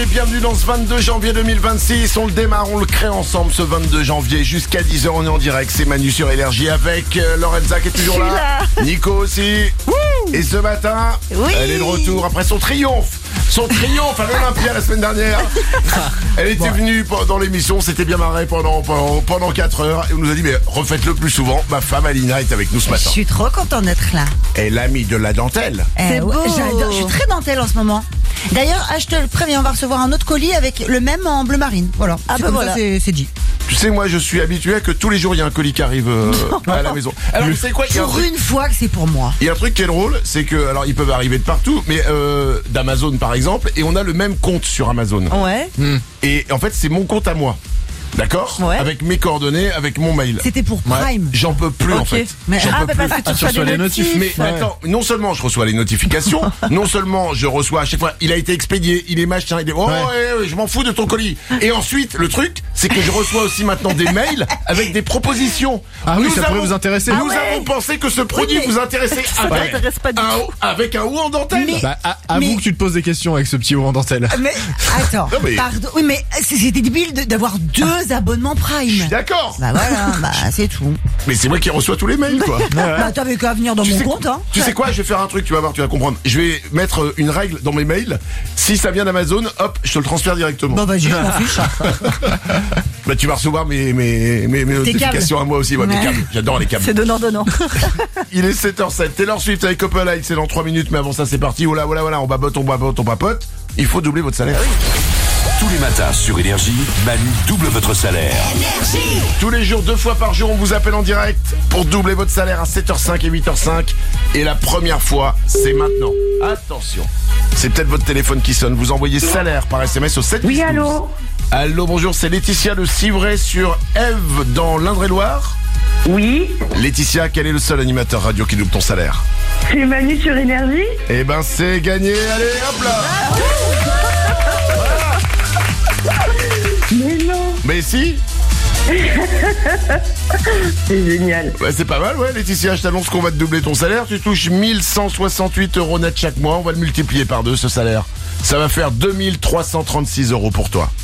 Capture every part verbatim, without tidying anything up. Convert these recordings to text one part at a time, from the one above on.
et bienvenue dans ce vingt-deux janvier deux mille vingt-six. On le démarre, on le crée ensemble ce vingt-deux janvier jusqu'à dix heures. On est en direct, c'est Manu sur Énergie avec euh, Lorenza qui est toujours là. là. Nico aussi. Wouh. Et ce matin, oui. elle est de retour après son triomphe. Son triomphe à l'Olympia la semaine dernière. Elle était bon. venue dans l'émission, c'était bien marré pendant, pendant, pendant quatre heures. Et on nous a dit, mais refaites-le plus souvent. Ma femme Alina est avec nous ce matin. Je suis trop contente d'être là. Elle a mis de la dentelle. Eh, C'est ouais, beau. j'adore, je suis très dentelle en ce moment. D'ailleurs, ah, je te le préviens, on va recevoir un autre colis avec le même en bleu marine. Voilà. Ah c'est bah comme voilà. ça, c'est, c'est dit. Tu sais, moi, je suis habitué à que tous les jours, il y a un colis qui arrive euh, à la maison. Alors, vous savez quoi, il y a un Pour truc- une fois que c'est pour moi. Il y a un truc qui est drôle, c'est que, alors ils peuvent arriver de partout, mais euh, d'Amazon par exemple, et on a le même compte sur Amazon. Ouais. Et en fait, c'est mon compte à moi. D'accord. Ouais. Avec mes coordonnées, avec mon mail. C'était pour Prime. J'en peux plus en Ok. fait. Mais- J'en Ah, peux bah plus. parce que tu Ah, tu reçois reçois des les notifs. notifs. Mais Ouais. attends, non seulement je reçois les notifications, non seulement je reçois à chaque fois, il a été expédié, il est machin, il est... Oh, Ouais. ouais, ouais, je m'en fous de ton colis. Et ensuite, le truc, c'est que je reçois aussi maintenant des mails avec des propositions. Ah oui, Nous ça pourrait avons- vous intéresser. Nous ouais. avons pensé que ce produit mais- vous intéressait Ça avec, m'intéresse pas du un, tout. avec un ou en dentelle. Mais- Bah, à- avoue Mais- que tu te poses des questions avec ce petit haut en dentelle. Mais attends, Non, mais- pardon. Oui, mais c'est- c'était débile de- d'avoir deux abonnements Je suis Prime. d'accord. Bah voilà, bah c'est tout. Mais c'est moi qui reçois tous les mails, quoi. Bah t'avais qu'à venir dans Tu mon sais, compte, hein. tu sais quoi, je vais faire un truc, tu vas voir, tu vas comprendre. Je vais mettre euh, une règle dans mes mails. Si ça vient d'Amazon, hop, je te le transfère directement. Bon, vas-y, je m'en fiche. Bah, tu vas recevoir mes, mes, mes, mes Tes notifications à moi aussi. Ouais, mes Ouais. câbles. J'adore les câbles. C'est donnant-donnant. Il est sept heures sept. Taylor Swift avec Couple Light, c'est dans trois minutes, mais avant ça, c'est parti. Voilà, voilà, voilà. On babote, on babote, on papote. Il faut doubler votre salaire. Tous les matins sur Énergie, Manu double votre salaire. Tous les jours, deux fois par jour, on vous appelle en direct pour doubler votre salaire à sept heures cinq et huit heures cinq. Et la première fois, c'est maintenant. Attention. C'est peut-être votre téléphone qui sonne. Vous envoyez salaire par S M S au sept Oui, dix douze. allô. Allô, bonjour, c'est Laetitia de Civray sur Ève dans l'Indre-et-Loire. Oui, Laetitia, quel est le seul animateur radio qui double ton salaire? c'est Manu sur Énergie. Eh ben, c'est gagné. Allez, hop là. Mais non, Mais si. c'est génial. Ouais, c'est pas mal, ouais, Laetitia, je t'annonce qu'on va te doubler ton salaire. Tu touches mille cent soixante-huit euros net chaque mois. On va le multiplier par deux, ce salaire. Ça va faire deux mille trois cent trente-six euros pour toi.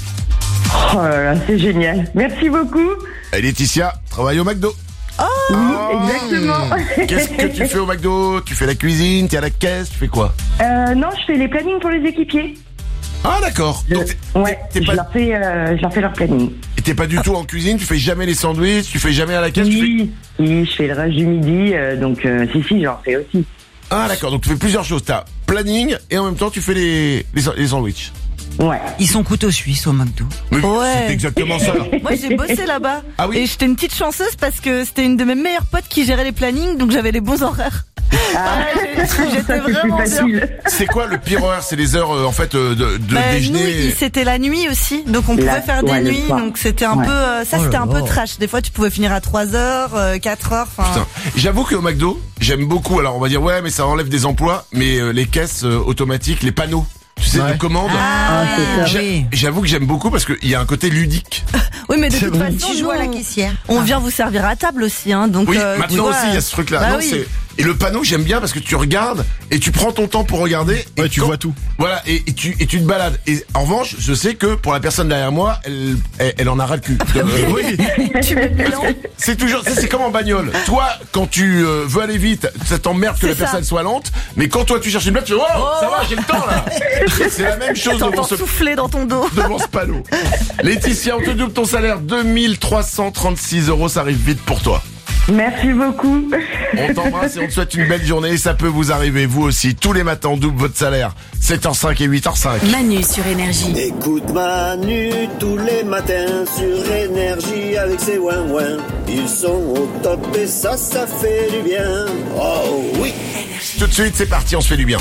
Oh là là, c'est génial. Merci beaucoup. Et Laetitia, travaille au McDo. Oui, exactement. Qu'est-ce que tu fais au McDo? Tu fais la cuisine, t'es à la caisse, tu fais quoi? Euh, non, je fais les plannings pour les équipiers. Ah, d'accord. Je- Donc, t'es- ouais, t'es je pas, leur fais, euh, je leur fais leur planning. et t'es pas du tout en cuisine, tu fais jamais les sandwichs, tu fais jamais à la caisse, tu fais... Oui, oui, je fais le rush du midi, euh, donc euh, si, si, j'en fais aussi. Ah, d'accord, donc tu fais plusieurs choses. T'as planning et en même temps tu fais les, les, les sandwichs. Ouais. Ils sont couteaux suisses au McDo. Mais Ouais. c'est exactement ça. Moi, j'ai bossé là-bas. Ah oui. Et j'étais une petite chanceuse parce que c'était une de mes meilleures potes qui gérait les plannings, donc j'avais les bons horaires. Ah, J'étais ça, c'est plus vraiment bien. facile. C'est quoi le pire horaire? C'est les heures euh, en fait euh, de, de Bah, nous, déjeuner. il- c'était la nuit aussi, donc on pouvait La- faire des ouais, le nuits, soir. donc c'était un Ouais. peu, euh, ça Oh c'était là un peu là. trash. Des fois, tu pouvais finir à trois heures, euh, quatre heures, enfin. Putain. J'avoue qu'au McDo, j'aime beaucoup. Alors on va dire ouais, mais ça enlève des emplois. Mais euh, les caisses euh, automatiques, les panneaux, tu sais, Ouais. de commande. Ah, c'est ça. J'a- oui. J'avoue que j'aime beaucoup parce qu'il y a un côté ludique. Oui, mais de toute vrai. façon, Tu nous, joues à la on- caissière. on vient vous servir à table aussi, hein, donc. Oui, euh, tu maintenant vois, aussi il y a ce truc-là. bah Non, oui. c'est- Et le panneau, j'aime bien parce que tu regardes et tu prends ton temps pour regarder. Et Ouais, tu quand- vois tout. Voilà, et, et tu et tu te balades. Et en revanche, je sais que pour la personne derrière moi, elle elle, elle en a ras le cul. Euh, oui. Tu mets le bilan. C'est toujours, c'est c'est comme en bagnole. Toi, quand tu euh, veux aller vite, ça t'emmerde que C'est la ça. personne soit lente. Mais quand toi tu cherches une blague, tu fais oh, ça va, j'ai le temps là. C'est la même chose devant T'entends ce, souffler dans ton dos. devant ce panneau. Laetitia, on te double ton salaire, deux mille trois cent trente-six euros, ça arrive vite pour toi. Merci beaucoup. On t'embrasse et on te souhaite une belle journée. Et ça peut vous arriver, vous aussi. Tous les matins, on double votre salaire. sept heures cinq et huit heures cinq. Manu sur Énergie. Écoute Manu tous les matins sur Énergie avec ses ouin-ouin. Ils sont au top et ça, ça fait du bien. Oh oui. Tout de suite, c'est parti, on se fait du bien.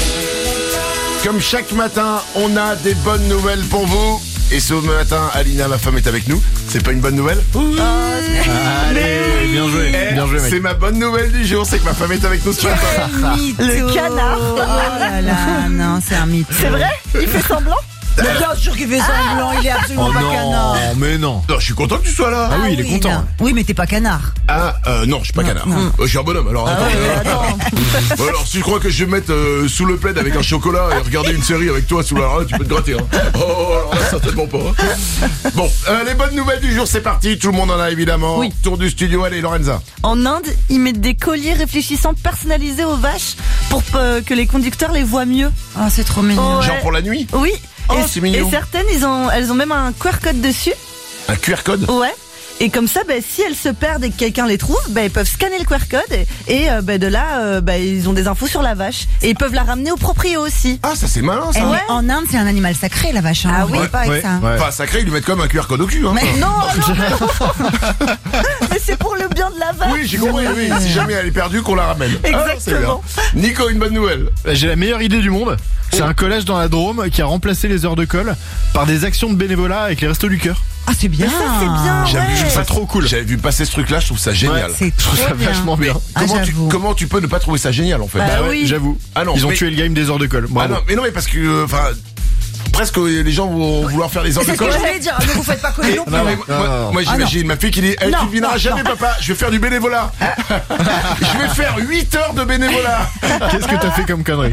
Comme chaque matin, on a des bonnes nouvelles pour vous. Et ce matin, Alina, ma femme, est avec nous. C'est pas une bonne nouvelle? Allez, bien joué. Eh, Bien joué, mec. c'est ma bonne nouvelle du jour, c'est que ma femme est avec nous ce matin. Mytho. Le canard. Oh là là, non, c'est un mythe. C'est vrai? Il fait semblant? Mais bien sûr qu'il fait semblant, il est absolument Oh pas non, canard. mais non. Non, je suis content que tu sois là. Ah oui, il est content. non. Oui, mais t'es pas canard. Ah, euh, non, je suis pas canard. non. Euh, je suis un bonhomme, alors attends. Ouais, attends. Bon, alors, si tu crois que je vais me mettre euh, sous le plaid avec un chocolat et regarder une série avec toi sous la rade, tu peux te gratter. Hein. Oh, alors là, certainement pas. Bon, euh, les bonnes nouvelles du jour, c'est parti. Tout le monde en a évidemment. Oui. Tour du studio, allez, Lorenza. En Inde, ils mettent des colliers réfléchissants personnalisés aux vaches pour euh, que les conducteurs les voient mieux. Oh, c'est trop mignon. Ouais. Genre pour la nuit. Oui. Oh, et, c'est mignon. et certaines, ils ont, elles ont même un Q R code dessus. Un Q R code. Ouais. Et comme ça, bah, si elles se perdent et que quelqu'un les trouve, bah, ils peuvent scanner le Q R code et, et euh, bah, de là, euh, bah, ils ont des infos sur la vache. Et ils peuvent la ramener au proprio aussi. Ah, ça c'est malin ça. Eh, mais Ouais. en Inde, c'est un animal sacré, la vache. Hein. Ah On oui. rigole pas avec Ouais, ça. hein. ouais. Enfin, sacré, ils lui mettent comme un Q R code au cul. Hein. Mais non, Non, mais c'est pour le bien de la vache. Oui, j'ai compris, oui. Si jamais elle est perdue, qu'on la ramène. Ah, c'est Exactement. bien. Nico, une bonne nouvelle. J'ai la meilleure idée du monde. C'est un collège dans la Drôme qui a remplacé les heures de colle par des actions de bénévolat avec les Restos du Cœur. ah, c'est bien. Mais ça, c'est bien. J'avais vu Ouais. ça trop cool. J'avais vu passer ce truc-là, je trouve ça génial. C'est Je trouve trop ça bien. vachement bien. Ah, Comment, tu, j'avoue. comment tu peux ne pas trouver ça génial en fait? Bah Bah ouais, oui. j'avoue. Ah non, Ils ont mais- tué le game des heures de colle. Ah Bravo. non, mais non, mais parce que, enfin, presque les gens vont vouloir faire les heures C'est de ce que colle. je voulais dire. Ne vous faites pas coller non plus. Non, mais non, moi, non, non. moi, Ah, j'imagine ma fille qui dit hey, Non, tu ne viendras non, jamais non. papa, je vais faire du bénévolat. Je vais faire huit heures de bénévolat. Qu'est-ce que t'as fait comme connerie?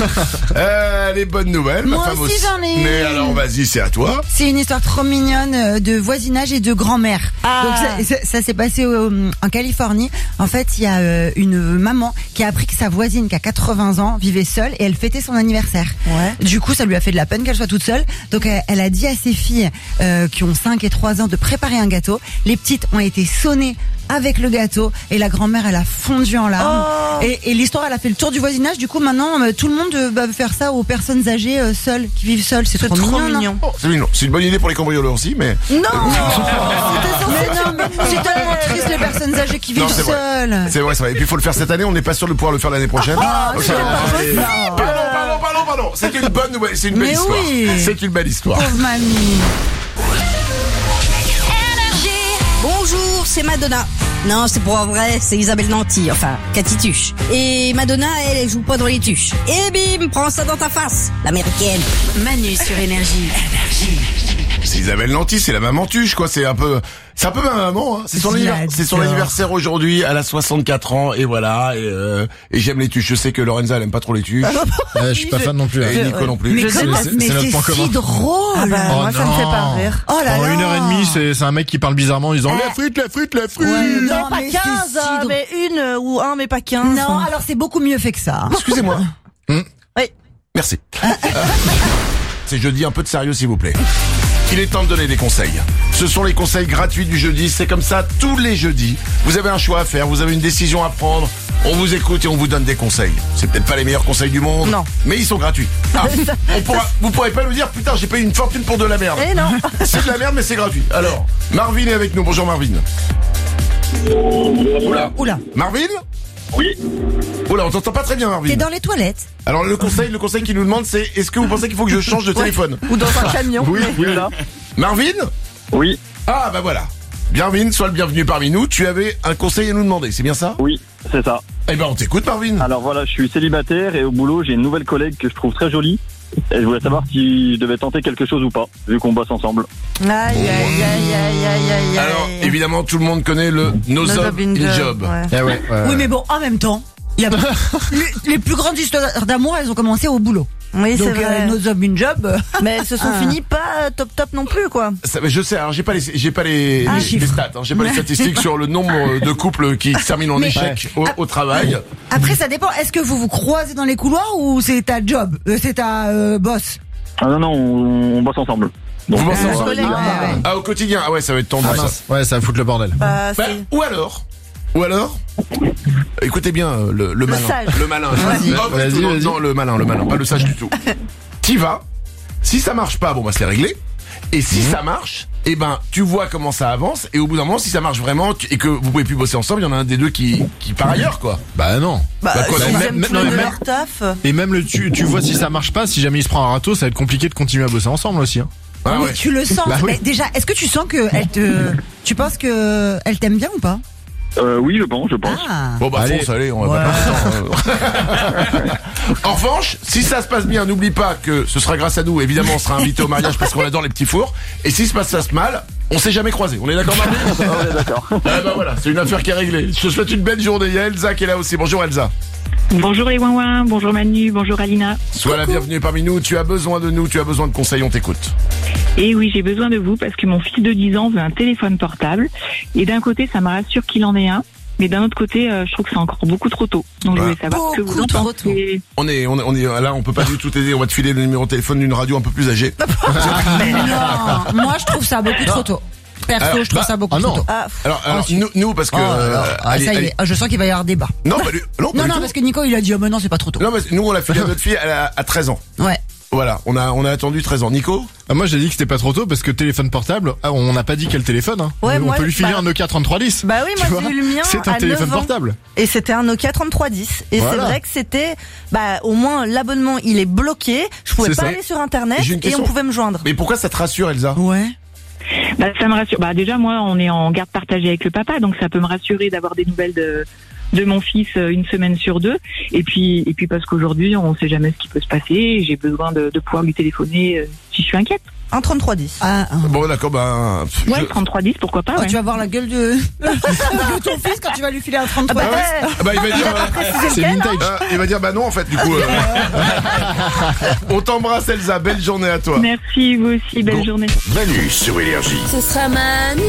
Euh, les bonnes nouvelles, Moi ma femme aussi, j'en ai Mais une. alors vas-y, c'est à toi. C'est une histoire trop mignonne euh, de voisinage et de grand-mère. Ah. Donc ça, ça, ça s'est passé au- en Californie. En fait, il y a euh, une maman qui a appris que sa voisine qui a quatre-vingts ans vivait seule et elle fêtait son anniversaire. Ouais. Du coup, ça lui a fait de la peine qu'elle soit toute seule. Donc elle, elle a dit à ses filles euh, qui ont cinq et trois ans de préparer un gâteau. Les petites ont été sonnées avec le gâteau et la grand-mère elle a fondu en larmes. Oh. Et, et l'histoire elle a fait le tour du voisinage. Du coup maintenant euh, tout le monde euh, va faire ça aux personnes âgées euh, seules qui vivent seules. C'est C'est trop, trop mignon. non mignon. Oh, c'est mignon. C'est une bonne idée pour les cambrioleurs aussi, mais Non. Mais non, mais c'est tellement triste les personnes âgées qui vivent Non, c'est vrai. seules. c'est vrai, c'est vrai. Et puis il faut le faire cette année. On n'est pas sûr de pouvoir le faire l'année prochaine. Ah, Ok. c'est pas possible. Pardon, pardon, pardon, pardon. C'est une bonne nouvelle. C'est une belle Mais histoire. oui. C'est une belle histoire. Pauvre mamie. Bonjour, c'est Madonna. Non, c'est pas vrai, c'est Isabelle Nanty, enfin, Cathy Tuche. Et Madonna, elle, elle joue pas dans les tuches. Et bim, prends ça dans ta face, l'américaine. Manu sur Énergie. C'est Isabelle Nanty, c'est la maman tuche, quoi. C'est un peu, c'est un peu ma maman. Hein. C'est son, Je anniver- c'est son l'adore. anniversaire aujourd'hui. Elle a soixante-quatre ans et voilà. Et, euh, et j'aime les tuches. Je sais que Lorenza elle aime pas trop les tuches. Ouais, je suis pas fan non plus. hein. Et Nico non plus. Mais C'est- comment c'est- Mais c'est notre c'est point si commun. drôle. Ah bah, Oh moi, ça me fait non. pas rire. Oh là En là. une heure et demie, c'est c'est un mec qui parle bizarrement en disant la frite, la frite, la frite. Ouais, Non, non, pas mais quinze, c'est si hein, drôle. mais une euh, ou un, mais pas quinze. Non, alors c'est beaucoup mieux fait que ça. Excusez-moi. Oui. Merci. Euh, c'est jeudi, un peu de sérieux s'il vous plaît. Il est temps de donner des conseils. Ce sont les conseils gratuits du jeudi. C'est comme ça tous les jeudis. Vous avez un choix à faire, vous avez une décision à prendre. On vous écoute et on vous donne des conseils. C'est peut-être pas les meilleurs conseils du monde. Non. Mais ils sont gratuits. Ah, on pourra, vous pourrez pas nous dire putain j'ai payé une fortune pour de la merde. Eh non. C'est de la merde mais c'est gratuit. Alors, Marvin est avec nous. Bonjour Marvin. Oula. Oula. Marvin? Oui. Oula, on t'entend pas très bien Marvin. T'es dans les toilettes. Alors le conseil, le conseil qu'il nous demande c'est est-ce que vous pensez qu'il faut que je change de téléphone? Ou dans un camion. Oui, oui. Là. Marvin? Oui. Ah bah voilà. Bienvenue, sois le bienvenu parmi nous. Tu avais un conseil à nous demander, c'est bien ça? Oui, c'est ça. Eh ben on t'écoute Marvin. Alors voilà, je suis célibataire et au boulot, j'ai une nouvelle collègue que je trouve très jolie. Et je voulais savoir si je devais tenter quelque chose ou pas, vu qu'on bosse ensemble. Aïe, aïe, aïe, aïe, aïe, aïe, aïe. Alors évidemment tout le monde connaît le No No Job job in in Job. job, ouais. Ah ouais, ouais, Oui, ouais. mais bon, en même temps, il y a les, les plus grandes histoires d'amour, elles ont commencé au boulot. Oui, c'est Donc, vrai. euh, nos hommes une job. euh, Mais elles se sont Ah. finies pas euh, top top non plus, quoi. Ça, mais je sais, alors j'ai pas les, j'ai pas les, Ah, les- chiffres. les stats, hein, j'ai pas les statistiques sur le nombre de couples qui se terminent en Mais- échec au, au travail. Après, ça dépend. Est-ce que vous vous croisez dans les couloirs ou c'est ta job, euh, c'est ta euh, boss? Ah non, non, on, on bosse ensemble. Donc, Vous bossez on va- ensemble. collègues, ouais, ouais. Ah au quotidien, ah ouais ça va être tendu Ah, ça. mince. Ouais, ça va foutre le bordel. Bah, Bah, c'est... ou alors, ou alors, écoutez bien euh, le, le malin, sage. le malin. Vas-y. Non, pas du Vas-y, tout, non, vas-y. non, le malin, le malin, pas le sage du tout. T'y vas. Si ça marche pas, bon bah c'est réglé. Et si ça marche, eh ben tu vois comment ça avance. Et au bout d'un moment, si ça marche vraiment tu- et que vous pouvez plus bosser ensemble, il y en a un des deux qui qui part ailleurs quoi. Bah non. Bah, Bah, quoi, s'ils même- aiment même- tous non, les mais deux même- leur taf. Et même le tu, tu vois si ça marche pas, si jamais il se prend un râteau, ça va être compliqué de continuer à bosser ensemble aussi. Hein. Ah Mais ouais. tu le sens. Bah oui. Mais déjà, est-ce que tu sens que elle te, tu penses que elle t'aime bien ou pas? Euh, oui, je pense, je pense. Ah. Bon bah Allez. fonce, allez, on va Ouais. pas perdre de temps. En revanche, si ça se passe bien, n'oublie pas que ce sera grâce à nous. Évidemment, on sera invité au mariage parce qu'on adore les petits fours. Et si se passe ça se mal, on s'est jamais croisés. On est d'accord, Martin? On est d'accord. Ah bah voilà, c'est une affaire qui est réglée. Je te souhaite une belle journée. Il y a Elsa qui est là aussi. Bonjour Elsa. Bonjour les ouin bonjour Manu, bonjour Alina. Sois la bienvenue parmi nous. Tu as besoin de nous, tu as besoin de conseils, on t'écoute. Et oui, j'ai besoin de vous parce que mon fils de dix ans veut un téléphone portable. Et d'un côté, ça me rassure qu'il en ait un. Mais d'un autre côté, euh, je trouve que c'est encore beaucoup trop tôt. Donc je voulais savoir ce que vous en Beaucoup trop pensez. On est, on est, on est là, on peut pas du tout t'aider. On va te filer le numéro de téléphone d'une radio un peu plus âgée. Mais non, moi je trouve ça beaucoup trop tôt. Perso, Alors, je trouve bah, ça beaucoup ah trop non. tôt. Ah, Alors, alors Ensuite. nous, nous, parce que Oh, euh, alors, ah, allez, ça y allez. est, ah, je sens qu'il va y avoir débat. Non, pas du, non, pas Non, du non, tout. parce que Nico il a dit oh mais non c'est pas trop tôt. Non, mais nous on l'a filé à notre fille, elle a, à treize ans. Ouais. Voilà, on a, on a attendu treize ans. Nico? Ah, moi j'ai dit que c'était pas trop tôt parce que téléphone portable, ah, on n'a pas dit quel téléphone. Hein. Ouais, on moi, peut lui filer bah- un Nokia trente-trois dix. bah oui, Tu moi vois, j'ai eu le mien c'est un à téléphone neuf ans. portable. Et c'était un Nokia trente-trois dix. Et Voilà. c'est vrai que c'était, bah, au moins, l'abonnement, il est bloqué. Je pouvais C'est pas ça. aller sur Internet J'ai une et question. on pouvait me joindre. Mais pourquoi ça te rassure, Elsa? Ouais. Bah, ça me rassure. Bah, déjà, moi, on est en garde partagée avec le papa, donc ça peut me rassurer d'avoir des nouvelles de de mon fils euh, une semaine sur deux. Et puis, et puis parce qu'aujourd'hui, on sait jamais ce qui peut se passer. J'ai besoin de, de pouvoir lui téléphoner euh, si je suis inquiète. Un trente-trois dix. Ah, ah. Bon, d'accord, ben. pff, Ouais, je- trente-trois dix, pourquoi pas. Oh, Ouais. tu vas voir la gueule de... de ton fils quand tu vas lui filer un trente-trois. Ah bah ouais. Ah bah, il va dire. euh, C'est vintage. ah, il va dire bah non en fait du coup. euh. On t'embrasse Elsa, belle journée à toi. Merci, vous aussi, belle Go. journée. Manu sur Énergie. Ce sera Manu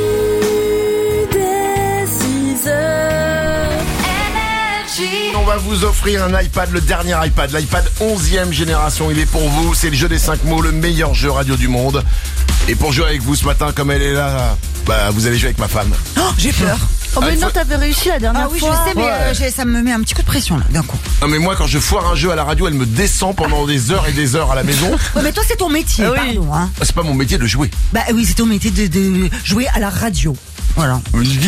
dès six heures. Énergie. On va vous offrir un iPad, le dernier iPad, l'iPad onzième génération. Il est pour vous, c'est le jeu des cinq mots, le meilleur jeu radio du monde. Et pour jouer avec vous ce matin, comme elle est là, bah vous allez jouer avec ma femme. Oh, j'ai peur. Oh, mais Ah, il non, faut- t'avais réussi la dernière Ah oui, je fois. sais, mais Ouais. euh, j'ai- ça me met un petit coup de pression là, d'un coup. Non mais moi quand je foire un jeu à la radio, elle me descend pendant des heures et des heures à la maison. Ouais, mais toi c'est ton métier, Ah oui. pardon. Hein. C'est pas mon métier de jouer. Bah oui, c'est ton métier de, de jouer à la radio. Voilà.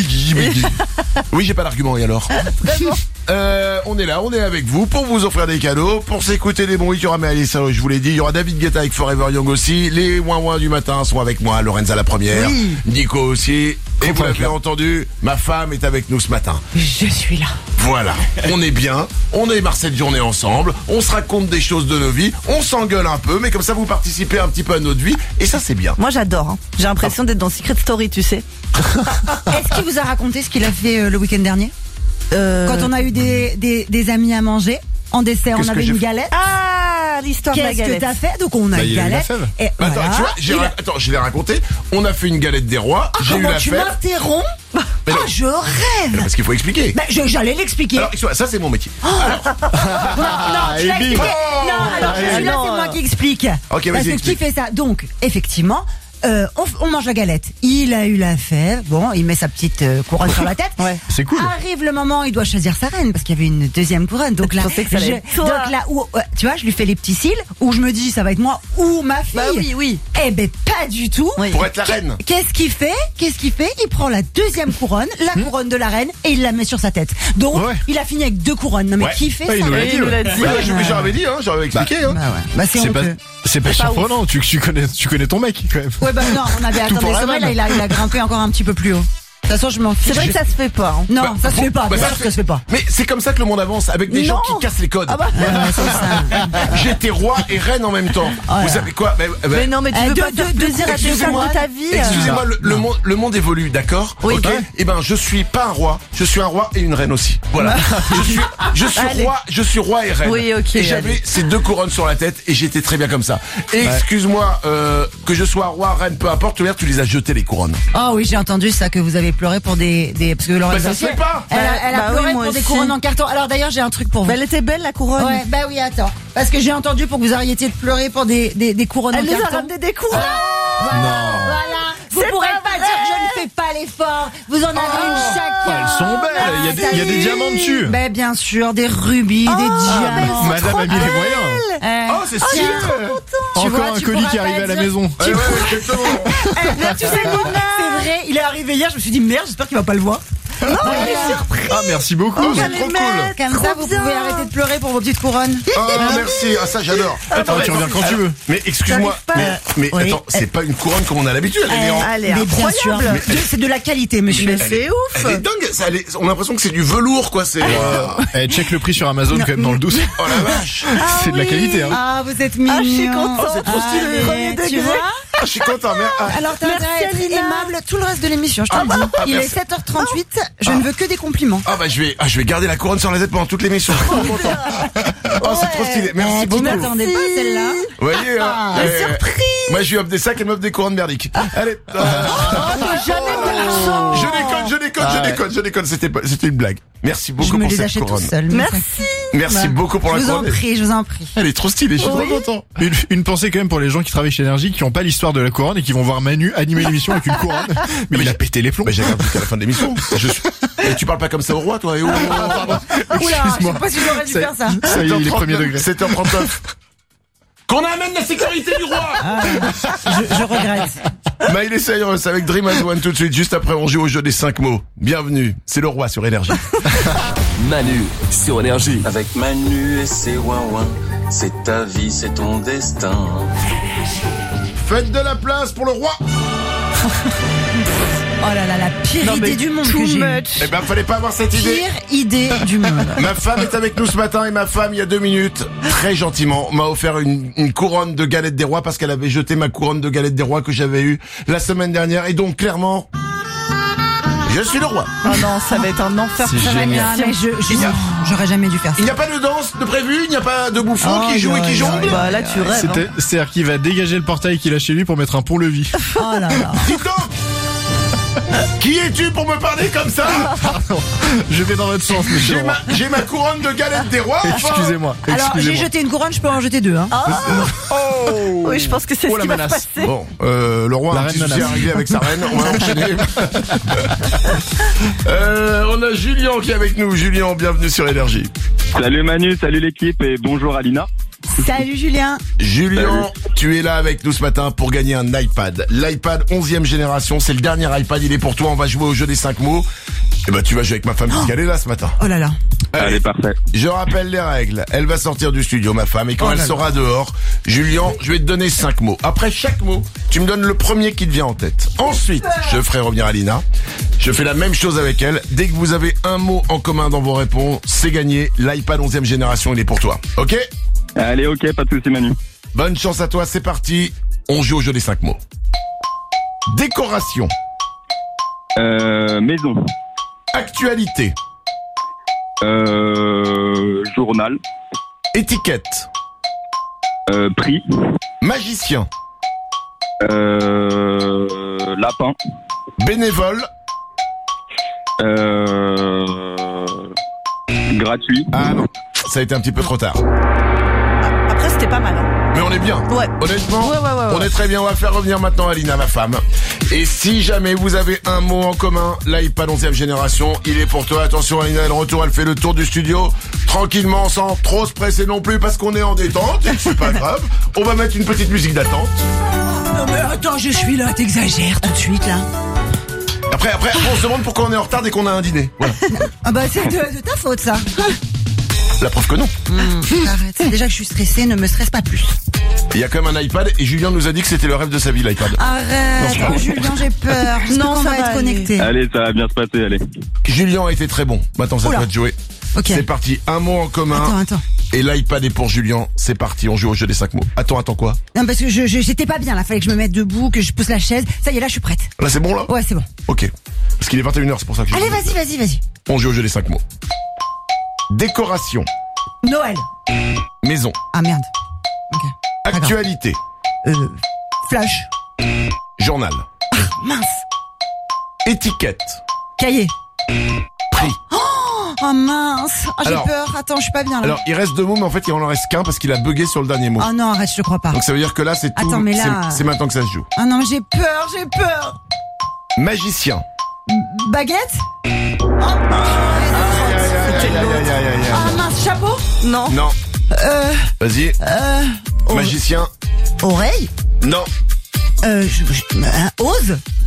Oui, j'ai pas d'argument, et alors euh, On est là, on est avec vous pour vous offrir des cadeaux, pour s'écouter des bons hits. Il y aura Mélissa, je vous l'ai dit, il y aura David Guetta avec Forever Young aussi. Les ouin ouin du matin sont avec moi, Lorenza la première, Oui. Nico aussi. Et vous l'avez entendu, ma femme est avec nous ce matin. Je suis là. Voilà, on est bien, on démarre cette journée ensemble, on se raconte des choses de nos vies, on s'engueule un peu, mais comme ça vous participez un petit peu à notre vie, et ça c'est bien. Moi j'adore. Hein. J'ai l'impression d'être dans Secret Story, tu sais. Est-ce qu'il vous a raconté ce qu'il a fait euh, le week-end dernier Euh... Quand on a eu des, des, des amis à manger, en dessert, Qu'est-ce on que avait j'ai une fait galette. Ah, l'histoire de la Qu'est-ce que galette. t'as fait? Donc on a Bah, une il y a eu la galette. fève. Et Attends, voilà. tu vois, j'ai Il ra- a- attends, je l'ai raconté. On a fait une galette des rois. Ah, j'ai eu comment la tu fève. m'interromps? Mais Ah, non. je rêve. Parce qu'il faut expliquer. Bah, je- j'allais l'expliquer. Alors, excuse-moi, ça c'est mon métier. non, tu l'as et bim. expliqué. Non, alors Ah, celui-là, non. c'est moi qui explique. Ok, vas-y, Parce que qui explique. fait ça? Donc, effectivement, euh, on, on mange la galette. Il a eu la fève. Bon, il met sa petite euh, couronne sur la tête. Ouais. C'est cool. Arrive le moment, il doit choisir sa reine parce qu'il y avait une deuxième couronne. Donc Je là, pensais que ça allait je- être toi. donc là, où, ouais, tu vois, je lui fais les petits cils où je me dis ça va être moi ou ma fille. Bah oui, oui. Eh ben pas du tout. Oui. Pour être la reine. Qu'est-ce qu'il fait? Qu'est-ce qu'il fait? Il prend la deuxième couronne, la couronne de la reine, et il la met sur sa tête. Donc, Ouais. il a fini avec deux couronnes. Non mais Ouais. qui fait Ouais, il ça? nous l'a Oui, dit, il nous ouais. l'a dit. Ouais, je- mais j'avais dit, hein, j'avais expliqué. hein. Bah ouais. Bah c'est C'est pas, honteux. c'est pas C'est pas surprenant, tu, tu connais, tu connais ton mec quand même. Ouais bah non, on avait Tout attendu pour le la sommeil, là vanne. il a, il a grimpé encore un petit peu plus haut. De toute façon, je m'en fiche. C'est vrai que ça se fait pas. Hein. Non, Bah, ça se fait pas. bah, Bien ça sûr se que ça se fait pas. Mais c'est comme ça que le monde avance, avec des gens Non. qui cassent les codes. Ah bah. Ouais, ouais, c'est ça. J'étais roi et reine en même temps. Oh Vous là. savez quoi mais, mais- Mais non, mais tu Eh, veux deux- pas faire deux- plaisir deux- à quelqu'un excusez-moi. de ta vie. euh. Excusez-moi, le, le Non. monde, le monde évolue, d'accord? Oui. Ok. Ouais. Eh ben, je suis pas un roi, je suis un roi et une reine aussi. Voilà. je suis, je suis Allez. roi, je suis roi et reine. Oui, ok, Et j'avais allez. ces deux couronnes sur la tête et j'étais très bien comme ça. Et excuse-moi, euh, que je sois roi, reine, peu importe, tu tu les as jetées les couronnes. Ah oui, j'ai entendu ça que vous avez pleuré pour des, des parce que Laurence Bah, ça se fait pas. Elle a, elle a Bah oui, pleuré moi pour des aussi. couronnes en carton. Alors d'ailleurs, j'ai un truc pour vous. Bah, elle était belle la couronne. Ouais, bah oui, attends. Parce que j'ai entendu pour que vous arrêtiez de pleurer pour des, des, des couronnes Elle en nous a carton. ramené des couronnes. Voilà. Vous C'est pourrez pas pas, vrai. dire que je ne fais pas l'effort. Vous en avez une chacun. Elles sont belles, il y a des- il y a des diamants dessus. Ben bien sûr, des rubis, des diamants. Madame a mis les moyens. Eh, Oh, c'est stylé. tu Encore vois, un tu colis pourras qui pas arrive à la dire- maison. Ouais, ouais, exactement. Eh, là, tu sais quoi? C'est vrai, il est arrivé hier, je me suis dit merde, j'espère qu'il va pas le voir. Non, elle est surprise. Ah, merci beaucoup. Oh, On va c'est les trop cool. mettre. Comme ça, Trop vous bien. pouvez arrêter de pleurer pour vos petites couronnes. Oh, merci. Ah, ça, j'adore. Attends, tu reviens quand tu veux. Mais excuse-moi, J'arrive mais, pas. mais Oui. attends, c'est pas une couronne comme on a l'habitude. Elle est en. Elle est Mais bien sûr, incroyable. de- c'est de la qualité, monsieur. Mais c'est ouf. Elle est dingue. Ça, elle est- on a l'impression que c'est du velours, quoi. C'est. euh, Eh, check le prix sur Amazon quand même dans le douze. Oh la vache. C'est de la qualité, hein. Ah, vous êtes mignon. Ah, je suis contente. Oh, c'est trop stylé. Allez, Premier tu degré. vois. Ah, je suis content. Mais, ah, Alors, t'as Merci, intérêt à être Alina. aimable tout le reste de l'émission, je te Ah le bah, dis. ah, Il est merci. sept heures trente-huit, je ne veux que des compliments. ah, bah je vais, ah, je vais garder la couronne sur la tête pendant toute l'émission. Je suis trop content. Oh, c'est trop stylé. Merci Eh, tu beaucoup. m'attendais pas celle-là. Vous voyez, hein, La euh, surprise. moi je lui offre des sacs, elle m'offre des couronnes merdiques. Allez. euh, Jamais de l'argent. je déconne, je déconne, je déconne, je déconne. C'était pas, c'était une blague. Merci beaucoup Je me pour les cette achète tout couronne. seul. mais Merci. ça- Merci Voilà. beaucoup pour Je la vous en couronne. prie, je vous en prie. Elle est trop stylée, je suis Oui. trop content. Une, une pensée quand même pour les gens qui travaillent chez Énergie, qui n'ont pas l'histoire de la couronne et qui vont voir Manu animer l'émission avec une couronne. Mais il a pété les plombs. Mais j'ai regardé jusqu'à la fin de l'émission. Je suis... Et tu parles pas comme ça au roi, toi. Et oh, Oula, je sais pas si j'aurais dû Ça- faire ça. Ça y est, il est premier degré. sept heures trente-neuf. Qu'on amène la sécurité du roi. Je, je regrette. Miley Cyrus avec Dream as One tout de suite. Juste après, on joue au jeu des cinq mots. Bienvenue. C'est le roi sur Énergie. Manu sur Énergie. Avec Manu et ses ouin-ouin, c'est ta vie, c'est ton destin. Faites de la place pour le roi. Oh là là, la pire Non, mais idée du monde too que j'ai eue. much. Eh ben, fallait pas avoir cette idée. Pire idée du monde. Ma femme est avec nous ce matin et ma femme, il y a deux minutes, très gentiment, m'a offert une, une couronne de galette des rois parce qu'elle avait jeté ma couronne de galette des rois que j'avais eue la semaine dernière. Et donc, clairement, je suis le roi. Oh non, ça va être un enfer. C'est pour la génial. Ah, mission. mais je, je- j'aurais jamais dû faire ça. Il n'y a pas de danse de prévu, il n'y a pas de bouffon Oh, qui joue et qui aïe, jongle. aïe, Bah là, tu rêves. hein. C'était- C'est-à-dire qu'il va dégager le portail qu'il a chez lui pour mettre un pont-levis. Oh là là. Dis donc, qui es-tu pour me parler comme ça? Pardon, je vais dans votre sens, monsieur. J'ai le roi. ma, j'ai ma couronne de galette des rois. enfin. Excusez-moi, Alors, j'ai excusez-moi. jeté une couronne, je peux en jeter deux. Hein. Oh. Oui, je pense que c'est Oh, ce la qui va se menace. passer. Bon, euh, le roi La a un petit reine souci à menace. régler avec sa reine. On va enchaîner. euh, on a Julien qui est avec nous. Julien, bienvenue sur Énergie. Salut Manu, salut l'équipe et bonjour Alina. Salut Julien. Julien, tu es là avec nous ce matin pour gagner un iPad. L'iPad onzième génération, c'est le dernier iPad, il est pour toi. On va jouer au jeu des cinq mots. Et ben, tu vas jouer avec ma femme puisqu'elle est là ce matin. Oh là là. Allez, parfait. Je rappelle les règles. Elle va sortir du studio, ma femme, et quand Oh elle là sera dehors, Julien, je vais te donner cinq mots. Après chaque mot, tu me donnes le premier qui te vient en tête. Ensuite, je ferai revenir Alina. Je fais la même chose avec elle. Dès que vous avez un mot en commun dans vos réponses, c'est gagné. L'iPad onzième génération, il est pour toi. Ok? Allez, ok, pas de soucis Manu. Bonne chance à toi, c'est parti. On joue au jeu des cinq mots. Décoration. Euh, maison. Actualité. Euh, journal. Étiquette. Euh, prix. Magicien. Euh, lapin. Bénévole. Euh, gratuit. Ah non, ça a été un petit peu trop tard. Après, c'était pas mal. Hein. Mais on est bien. Ouais. Honnêtement, Ouais, ouais, ouais, on ouais. est très bien. On va faire revenir maintenant Alina, ma femme. Et si jamais vous avez un mot en commun, l'iPad onzième génération, il est pour toi. Attention, Alina est de retour. Elle fait le tour du studio. Tranquillement, sans trop se presser non plus, parce qu'on est en détente. Et que c'est pas grave. On va mettre une petite musique d'attente. Non mais attends, je suis là, t'exagères tout de suite là. Après, après, on se demande pourquoi on est en retard dès qu'on a un dîner. Voilà. Ah bah c'est de, de ta faute ça. La preuve que non. Mmh, arrête. Déjà que je suis stressée, ne me stresse pas plus. Il y a quand même un iPad et Julien nous a dit que c'était le rêve de sa vie, l'iPad. Arrête, Non, Julien, j'ai peur. J'espère Non, qu'on ça va va être aller. connecté. Allez, ça va bien se passer, allez. Julien a été très bon. Maintenant, ça Oula. doit te jouer. Ok. C'est parti. Un mot en commun. Attends, attends. Et l'iPad est pour Julien. C'est parti. On joue au jeu des cinq mots. Attends, attends quoi? Non parce que je, je j'étais pas bien là, fallait que je me mette debout, que je pousse la chaise. Ça y est, là je suis prête. Là, c'est bon, là? Ouais, c'est bon. Ok. Parce qu'il est vingt et une heures, c'est pour ça que je Allez, vas-y, vas-y, vas-y. On joue au jeu des cinq mots. Décoration. Noël. Maison. Ah merde. Ok. grave. Actualité. Euh, flash. Journal. Mince. Étiquette. Cahier. Prix. Oh mince. Ah, j'ai Alors- peur. Attends, je suis pas bien là. Alors, il reste deux mots, mais en fait, il en reste qu'un parce qu'il a bugué sur le dernier mot. Oh non, arrête, je te crois pas. Donc, ça veut dire que là, c'est tout. Attends, mais là- c'est- C'est maintenant que ça se joue. Ah non, mais j'ai peur, j'ai peur. Magicien. Baguette. Aïe, aïe, aïe, aïe, aïe, aïe. Ah mince, chapeau. Non. Non. Euh, Vas-y. euh, Magicien. oreille. Non. Euh, je, je- euh, ose.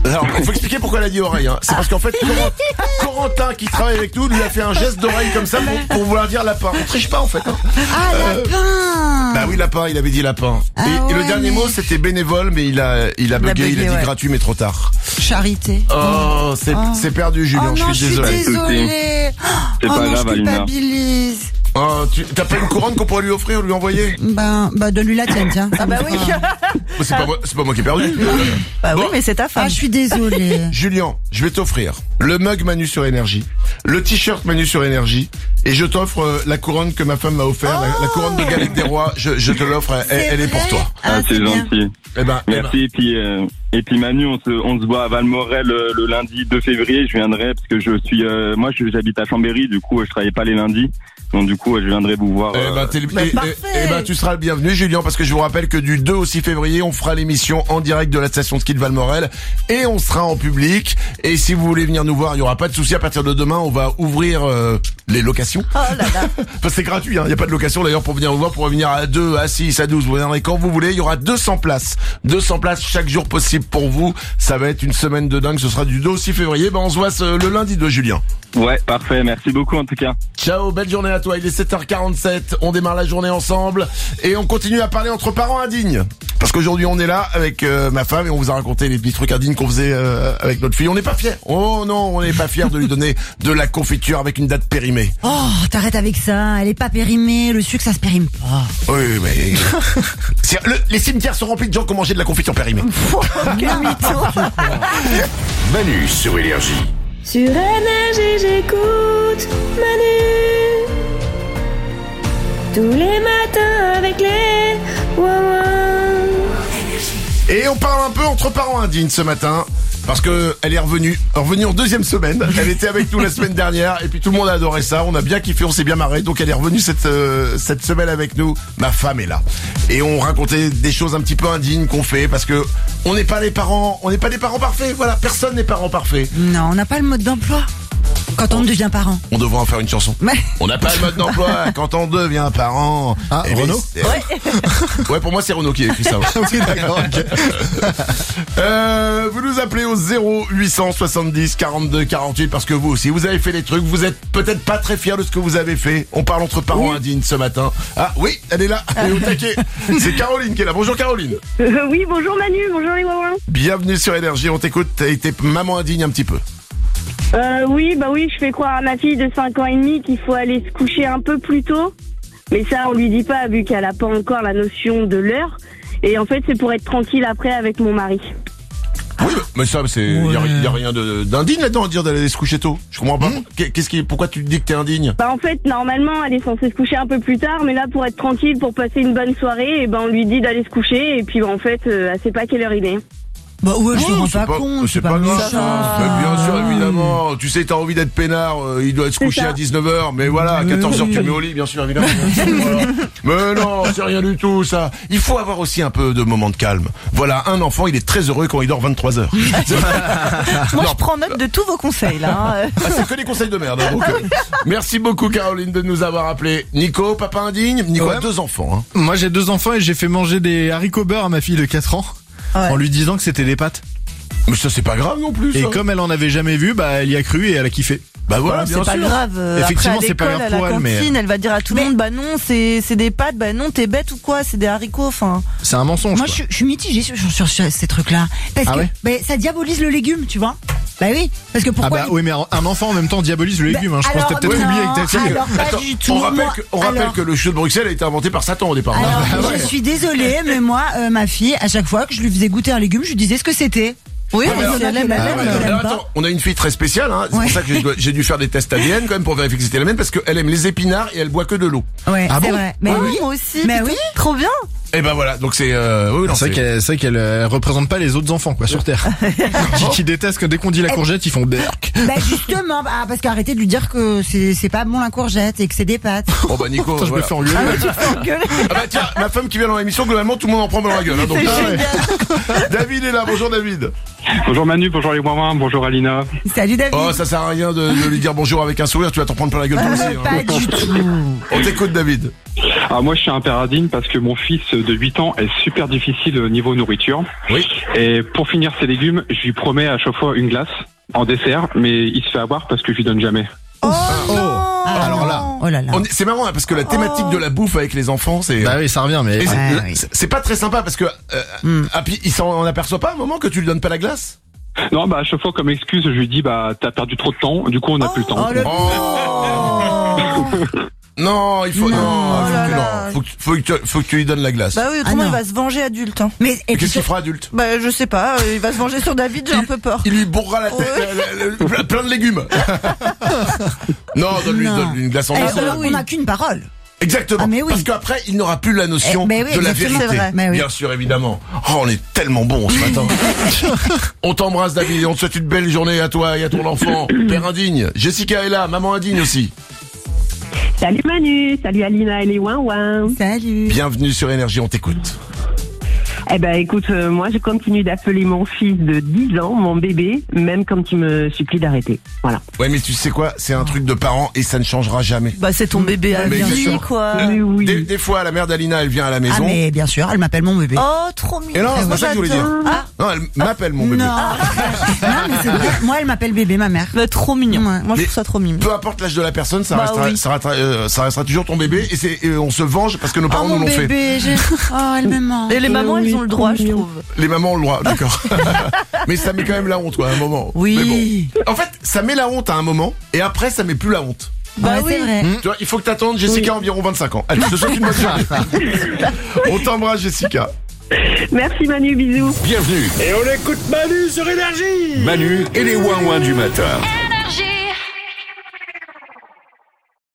Alors, il faut expliquer pourquoi elle a dit oreille. Hein. C'est parce qu'en fait, Corentin, qui travaille avec nous, lui a fait un geste d'oreille comme ça pour, pour vouloir dire lapin. On triche pas en fait. Hein. Ah, Euh, lapin. Bah oui, lapin, il avait dit lapin. Ah et, et le ouais, dernier mais- mot, c'était bénévole, mais il a, il a bugué, bugué, il a dit ouais. gratuit, mais trop tard. Charité. Oh, c'est, Oh. c'est perdu, Julien, Oh je non, suis désolé. désolée. C'est oh pas non, grave, je Alina. culpabilise. Oh, tu, t'as pas une couronne qu'on pourrait lui offrir, lui envoyer? Ben, bah, donne-lui la tienne, tiens. Ah bah oui. Oh, c'est pas moi, c'est pas moi qui ai perdu. Bah oui, Bon. mais c'est ta Ah, femme. je suis désolée. Julien, je vais t'offrir le mug Manu sur Énergie, le t-shirt Manu sur Énergie, et je t'offre euh, la couronne que ma femme m'a offert, la, la couronne de Galette des Rois. Je, je te l'offre, elle, C'est elle est pour vrai toi. Ah, c'est bien. gentil. Eh ben, eh ben, Merci. Et puis, euh, et puis Manu, on se, on se voit à Valmorel le, le lundi deux février. Je viendrai parce que je suis, euh, moi, je- j'habite à Chambéry. Du coup, je travaille pas les lundis. Donc, du coup, je viendrai vous voir. Eh euh, ben, t'es le- Bah, eh, parfait. eh, eh ben, tu seras le bienvenu, Julien, parce que je vous rappelle que du deux au six février, on fera l'émission en direct de la station de ski de Valmorel et on sera en public. Et si vous voulez venir nous voir, il y aura pas de souci. À partir de demain, on va ouvrir euh, les locations. Oh là là. Enfin, c'est gratuit, hein. Il y a pas de location d'ailleurs pour venir nous voir, pour venir à deux, à six, à douze. Vous viendrez quand vous voulez. Il y aura deux cents places, deux cents places chaque jour possible pour vous. Ça va être une semaine de dingue. Ce sera du deux au six février. Ben, on se voit ce- le lundi deux, Julien. Ouais, parfait. Merci beaucoup en tout cas. Ciao, belle journée à toi. Il est sept heures quarante-sept. On démarre la journée ensemble et on continue à parler entre parents indignes. Parce qu'aujourd'hui on est là avec euh, ma femme et on vous a raconté les petits trucs indignes qu'on faisait euh, avec notre fille. On n'est pas fiers. Oh non, on n'est pas fiers de lui donner de la confiture avec une date périmée. Oh, t'arrêtes avec ça. Elle est pas périmée. Le sucre, ça se périme pas. Oui, mais C'est- le- les cimetières sont remplis de gens qui ont mangé de la confiture périmée. Quel mytho. Manu sur Énergie. Sur Énergie, j'écoute Manu. Tous les matins avec les Wawa. Et on parle un peu entre parents indignes ce matin. Parce que elle est revenue, revenue en deuxième semaine. Elle était avec nous la semaine dernière et puis tout le monde a adoré ça. On a bien kiffé, on s'est bien marré. Donc elle est revenue cette euh, cette semaine avec nous. Ma femme est là et on racontait des choses un petit peu indignes qu'on fait parce que on n'est pas les parents, on n'est pas des parents parfaits. Voilà, personne n'est parent parfait. Non, on n'a pas le mode d'emploi. Quand on devient parent. On devrait en faire une chanson. Mais- On n'a pas le mode d'emploi quand on devient parent. Ah, Eh ben, Renaud c'est- Ouais, pour moi c'est Renaud qui a écrit ça. ouais. Oui, d'accord, ok. Euh, vous nous appelez au zéro huit cent soixante-dix quarante-deux quarante-huit parce que vous aussi vous avez fait des trucs, vous êtes peut-être pas très fiers de ce que vous avez fait. On parle entre parents indignes ce matin. Ah oui, elle est là, elle est au taquet. C'est Caroline qui est là. Bonjour Caroline. Euh, oui, bonjour Manu, bonjour les Wawa. Bienvenue sur Énergie, on t'écoute. T'as été maman indigne un petit peu. Euh, oui, bah oui, je fais croire à ma fille de cinq ans et demi qu'il faut aller se coucher un peu plus tôt. Mais ça, on lui dit pas vu qu'elle a pas encore la notion de l'heure. Et en fait, c'est pour être tranquille après avec mon mari. Oui, mais ça, c'est, y, a, y a rien de, d'indigne là-dedans à dire d'aller se coucher tôt. Je comprends pas. Hmm. Qu'est-ce qui, pourquoi tu te dis que t'es indigne? Bah en fait, normalement, elle est censée se coucher un peu plus tard, mais là, pour être tranquille, pour passer une bonne soirée, et ben on lui dit d'aller se coucher, et puis bah, en fait, euh, elle sait pas quelle heure il est. Bah ouais, je Oh, me rends c'est pas pas- compte. c'est pas grave. méchant, Mais ça. bien sûr, évidemment. Tu sais, t'as envie d'être peinard, euh, il doit se C'est coucher ça. à dix-neuf heures, mais voilà, à quatorze heures tu le mets au lit, bien sûr, évidemment. Voilà. Mais non, c'est rien du tout, ça. Il faut avoir aussi un peu de moments de calme. Voilà, un enfant, il est très heureux quand il dort vingt-trois heures. Moi, Non. je prends note de tous vos conseils, là. hein. Ah, c'est que des conseils de merde. hein, donc, euh, merci beaucoup, Caroline, de nous avoir appelé. Nico, papa indigne. Nico Ouais. a deux enfants, hein. Moi j'ai deux enfants et j'ai fait manger des haricots beurre à ma fille de quatre ans. Ouais. En lui disant que c'était des pâtes. Mais ça, c'est pas grave non plus, Et ça. comme elle en avait jamais vu, bah elle y a cru et elle a kiffé. Bah voilà, c'est bien pas sûr. grave. euh, Effectivement, après, à c'est pas l'école, grave à pour la elle, mais- cantine, elle va dire à tout le monde, bah non, c'est c'est des pâtes, bah non, t'es bête ou quoi, c'est des haricots, enfin. C'est un mensonge. Moi, quoi. je, suis- je suis mitigée sur, sur, sur ces trucs-là. Parce Ah que ouais bah, ça diabolise le légume, tu vois. Bah oui. Parce que Ah pourquoi bah oui, mais un enfant en même temps diabolise le légume. hein. Je pense que t'as peut-être alors, oublié avec ta fille. alors, pas Attends, du tout. on rappelle, Moi, que, on rappelle alors- que le chou de Bruxelles a été inventé par Satan au départ. hein. Alors, Ah ouais. je suis désolée, mais moi, euh, ma fille, à chaque fois que je lui faisais goûter un légume, je lui disais ce que c'était. Oui, Ouais, mais si elle aime, elle Ah aime, ouais, elle alors, aime attends, pas. on a une fille très spéciale, hein. C'est Ouais. pour ça que j'ai, j'ai dû faire des tests A D N quand même pour vérifier que c'était la mienne parce qu'elle aime les épinards et elle boit que de l'eau. Ouais, Ah c'est bon vrai. Mais Ah oui. oui, moi aussi. Mais putain, oui. Trop bien. Et ben voilà, donc c'est, euh, oui, non, C'est vrai qu'elle, c'est vrai qu'elle euh, représente pas les autres enfants quoi sur Terre. qui, qui détestent que dès qu'on dit la courgette, ils font berk. Bah justement, bah, parce qu'arrêtez de lui dire que c'est c'est pas bon la courgette et que c'est des pâtes. Bon bah Nico, Attends, je voilà. me fais engueuler. Ah bah tiens, ma femme qui vient dans l'émission, globalement tout le monde en prend dans la gueule. Hein, donc, C'est ah ouais. génial. David est là, bonjour David. Bonjour Manu, bonjour les Wawa, bonjour Alina. Salut David. Oh ça sert à rien de, de lui dire bonjour avec un sourire, tu vas t'en prendre plein la gueule toi aussi. Euh, hein. pas du tout. On t'écoute David. Alors moi je suis un père indigne parce que mon fils de huit ans est super difficile au niveau nourriture. Oui. Et pour finir ses légumes, je lui promets à chaque fois une glace en dessert, mais il se fait avoir parce que je lui donne jamais. Oh, oh. Ah, alors là, oh là, là. On est- c'est marrant hein, parce que la thématique Oh. de la bouffe avec les enfants, c'est. Bah oui, ça revient, mais. Et c'est, Ouais, là, oui. c'est- c'est pas très sympa parce que euh, Mm. ah, puis il s'en en aperçoit pas à un moment que tu lui donnes pas la glace. Non, bah à chaque fois comme excuse, je lui dis bah t'as perdu trop de temps, du coup on n'a plus le temps. Oh, le Oh. Non, il faut non, Non, faut, là que, là. non, faut, que, faut, que tu, faut que tu lui donnes la glace. Bah oui, Ah autrement non. il va se venger adulte. Hein. Mais et puis Qu'est-ce qu'il fera adulte? Bah je sais pas, euh, il va se venger sur David, j'ai un peu peur. Il lui bourrera la tête, Ouais. la- la- la- plein- plein de légumes. non, donne-lui Non. donne-lui une glace en Eh, dessert. alors, on n'a qu'une parole. Exactement. Ah, mais oui. Parce qu'après, il n'aura plus la notion Eh, mais oui, de la exactement, vérité. c'est vrai. Mais oui. Bien sûr, évidemment. Oh, on est tellement bon ce matin. On t'embrasse, David, et on te souhaite une belle journée à toi et à ton enfant. Père indigne. Jessica est là, maman indigne aussi. Salut Manu, salut Alina et les ouin ouin. Salut. Bienvenue sur Énergie, on t'écoute. Eh ben écoute, euh, moi je continue d'appeler mon fils de dix ans, mon bébé, même quand il me supplie d'arrêter. Voilà. Ouais, mais tu sais quoi, c'est un truc de parents et ça ne changera jamais. Bah c'est ton bébé à Mais bien vie, sûr. quoi. Oui, oui. Des, des fois, la mère d'Alina, elle vient à la Ah maison. mais bien sûr, elle m'appelle mon bébé. Oh, trop mignon. Et non, c'est pas ça que je voulais dire. Ah, Non, elle m'appelle mon bébé. Non. non, mais c'est vrai. Moi, elle m'appelle bébé, ma mère. bah, trop mignon. Ouais. Moi je Mais- trouve ça trop mignon. Peu importe l'âge de la personne, ça, Bah restera, oui. ça, restera, euh, ça restera toujours ton bébé et, c'est, et on se venge parce que nos parents Oh nous mon l'ont fait. bébé, j'ai... Oh, elle me manque. Et les mamans, elles ont le droit, je trouve. Les mamans ont le droit, d'accord. Mais ça met quand même la honte, quoi, à un moment. Oui. Mais bon. En fait, ça met la honte à un moment et après, ça met plus la honte. Bah Ouais, oui. c'est vrai. Tu vois, il faut que t'attendes Jessica environ vingt-cinq ans. Allez, je te souhaite une bonne journée. On t'embrasse, Jessica. Merci Manu, bisous. Bienvenue, Et on écoute Manu sur Énergie. Manu et les ouin-ouin du matin.